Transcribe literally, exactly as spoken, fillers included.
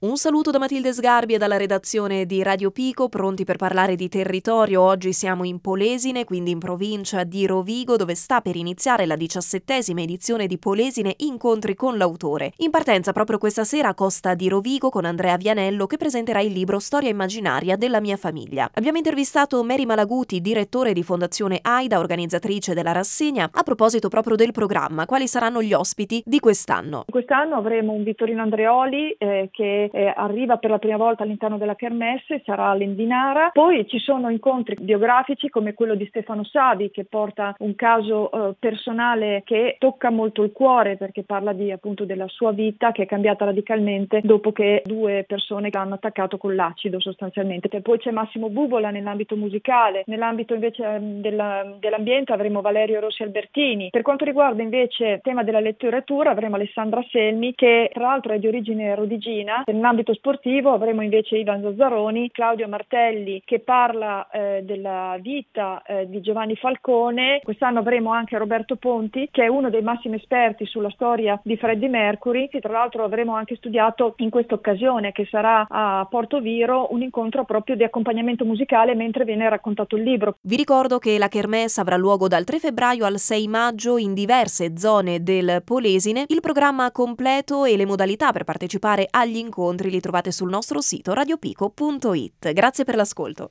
Un saluto da Matilde Sgarbi e dalla redazione di Radio Pico, pronti per parlare di territorio. Oggi siamo in Polesine, quindi in provincia di Rovigo, dove sta per iniziare la diciassettesima edizione di Polesine Incontri con l'autore. In partenza proprio questa sera a Costa di Rovigo con Andrea Vianello, che presenterà il libro Storia immaginaria della mia famiglia. Abbiamo intervistato Mary Malaguti, direttore di Fondazione AIDA, organizzatrice della rassegna, a proposito proprio del programma. Quali saranno gli ospiti di quest'anno? Quest'anno avremo un Vittorino Andreoli eh, che Eh, arriva per la prima volta all'interno della Kermesse, sarà all'Endinara. Poi ci sono incontri biografici come quello di Stefano Savi, che porta un caso eh, personale che tocca molto il cuore, perché parla di, appunto, della sua vita che è cambiata radicalmente dopo che due persone l'hanno attaccato con l'acido sostanzialmente. E poi c'è Massimo Bubola nell'ambito musicale. Nell'ambito invece della, dell'ambiente avremo Valerio Rossi Albertini. Per quanto riguarda invece il tema della letteratura avremo Alessandra Selmi, che tra l'altro è di origine rodigina. Nell'ambito sportivo avremo invece Ivan Zazzaroni, Claudio Martelli, che parla eh, della vita eh, di Giovanni Falcone. Quest'anno avremo anche Roberto Ponti, che è uno dei massimi esperti sulla storia di Freddie Mercury, che tra l'altro avremo anche studiato in questa occasione, che sarà a Porto Viro, un incontro proprio di accompagnamento musicale mentre viene raccontato il libro. Vi ricordo che la Kermesse avrà luogo dal tre febbraio al sei maggio in diverse zone del Polesine. Il programma completo e le modalità per partecipare agli incontri li trovate sul nostro sito radiopico punto it. Grazie per l'ascolto.